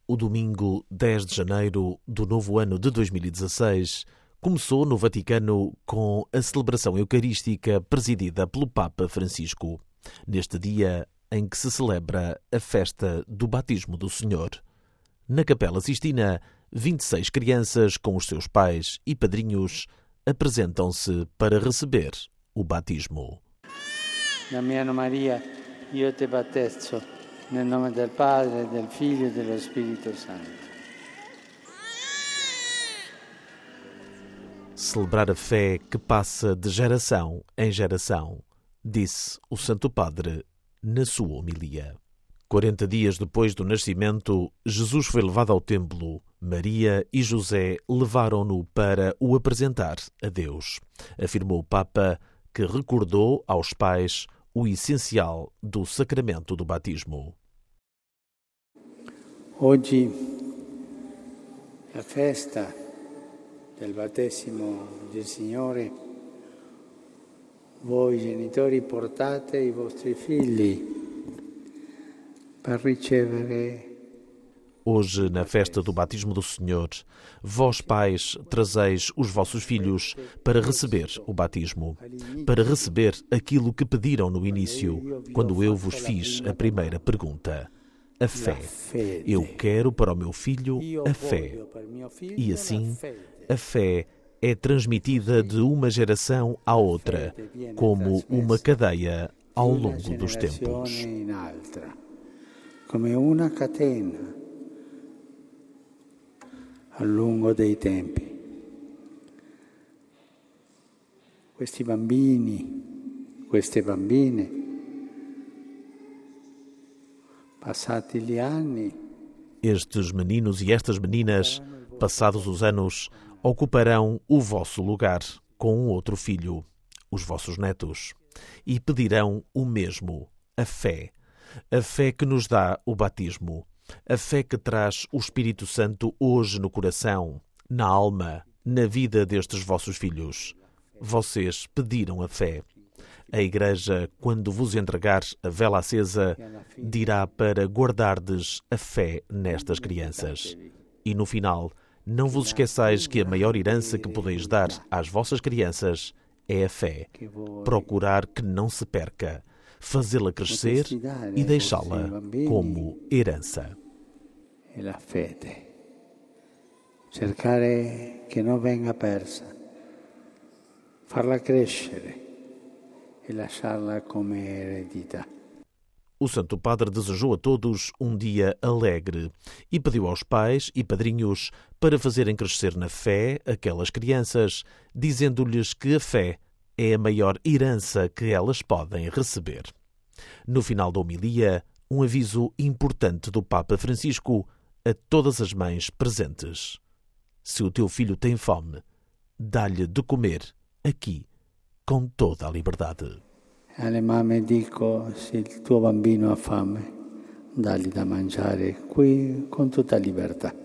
O domingo 10 de janeiro do novo ano de 2016 começou no Vaticano com a celebração eucarística presidida pelo Papa Francisco, neste dia em que se celebra a festa do batismo do Senhor. Na Capela Sistina, 26 crianças com os seus pais e padrinhos apresentam-se para receber o batismo. Damiano Maria, io te battezzo nel nome del Padre, del Figlio e dello Spirito Santo. Celebrar a fé que passa de geração em geração, disse o Santo Padre na sua homilia. 40 dias depois do nascimento, Jesus foi levado ao templo. Maria e José levaram-no para o apresentar a Deus, afirmou o Papa, que recordou aos pais o essencial do sacramento do batismo. Oggi la festa del battesimo del Signore, voi genitori portate i vostri figli per ricevere. Hoje, na festa do batismo do Senhor, vós pais trazeis os vossos filhos para receber o batismo, para receber aquilo que pediram no início, quando eu vos fiz a primeira pergunta. A fé. Eu quero para o meu filho a fé. E assim, a fé é transmitida de uma geração à outra, como uma cadeia ao longo dos tempos. Come una catena al lungo dei tempi. Questi bambini, queste bambine, passati gli anni, estes meninos e estas meninas, passados os anos, ocuparão o vosso lugar com um outro filho, os vossos netos, e pedirão o mesmo, a fé que nos dá o batismo, a fé que traz o Espírito Santo hoje no coração, na alma, na vida destes vossos filhos. Vocês pediram a fé. A Igreja, quando vos entregar a vela acesa, dirá para guardardes a fé nestas crianças. E no final, não vos esqueçais que a maior herança que podeis dar às vossas crianças é a fé. Procurar que não se perca, fazê-la crescer e deixá-la como herança. É a fede. Cercare che non venga persa, farla crescere e lasciarla come eredità. O Santo Padre desejou a todos um dia alegre e pediu aos pais e padrinhos para fazerem crescer na fé aquelas crianças, dizendo-lhes que a fé é a maior herança que elas podem receber. No final da homilia, um aviso importante do Papa Francisco a todas as mães presentes. Se o teu filho tem fome, dá-lhe de comer aqui, com toda a liberdade. Alle mamme dico, se il tuo bambino ha fame, dagli da mangiare qui con tutta libertà.